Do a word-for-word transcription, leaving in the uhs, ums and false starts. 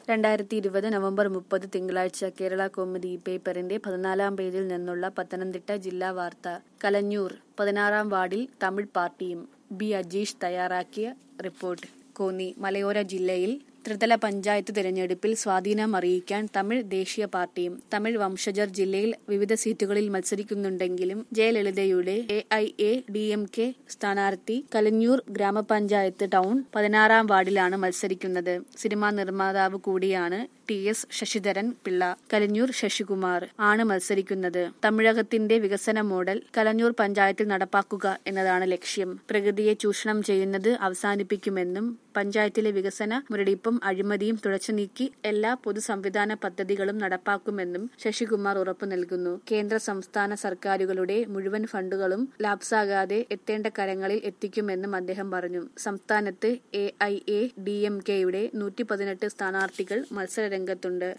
രണ്ടായിരത്തി ഇരുപത് നവംബർ മുപ്പത് തിങ്കളാഴ്ച കേരള കൗമുദി പേപ്പറിന്റെ പതിനാലാം പേജിൽ നിന്നുള്ള പത്തനംതിട്ട ജില്ലാ വാർത്ത. കലഞ്ഞൂർ പതിനാറാം വാർഡിൽ തമിഴ് പാർട്ടിയും. ബി അജീഷ് തയ്യാറാക്കിയ റിപ്പോർട്ട്. കോന്നി മലയോര ജില്ലയിൽ ത്രിതല പഞ്ചായത്ത് തിരഞ്ഞെടുപ്പിൽ സ്വാധീനം അറിയിക്കാൻ തമിഴ് ദേശീയ പാർട്ടിയും. തമിഴ് വംശജർ ജില്ലയിൽ വിവിധ സീറ്റുകളിൽ മത്സരിക്കുന്നുണ്ടെങ്കിലും ജയലളിതയുടെ A I A D M K സ്ഥാനാർത്ഥി കലഞ്ഞൂർ ഗ്രാമപഞ്ചായത്ത് ടൗൺ പതിനാറാം വാർഡിലാണ് മത്സരിക്കുന്നത്. സിനിമാ നിർമ്മാതാവ് കൂടിയാണ് ടി എസ് ശശിധരൻ പിള്ള. കലഞ്ഞൂർ ശശികുമാർ ആണ് മത്സരിക്കുന്നത്. തമിഴകത്തിന്റെ വികസന മോഡൽ കലഞ്ഞൂർ പഞ്ചായത്തിൽ നടപ്പാക്കുക എന്നതാണ് ലക്ഷ്യം. പ്രകൃതിയെ ചൂഷണം ചെയ്യുന്നത് അവസാനിപ്പിക്കുമെന്നും പഞ്ചായത്തിലെ വികസന മുരടിപ്പും അഴിമതിയും തുടച്ചു നീക്കി എല്ലാ പൊതു സംവിധാന പദ്ധതികളും നടപ്പാക്കുമെന്നും ശശികുമാർ ഉറപ്പു നൽകുന്നു. കേന്ദ്ര സംസ്ഥാന സർക്കാരുകളുടെ മുഴുവൻ ഫണ്ടുകളും ലാപ്സാകാതെ എത്തേണ്ട കരങ്ങളിൽ എത്തിക്കുമെന്നും അദ്ദേഹം പറഞ്ഞു. സംസ്ഥാനത്ത് A I A D M കെയുടെ നൂറ്റി പതിനെട്ട് സ്ഥാനാർത്ഥികൾ മത്സരരംഗത്തുണ്ട്.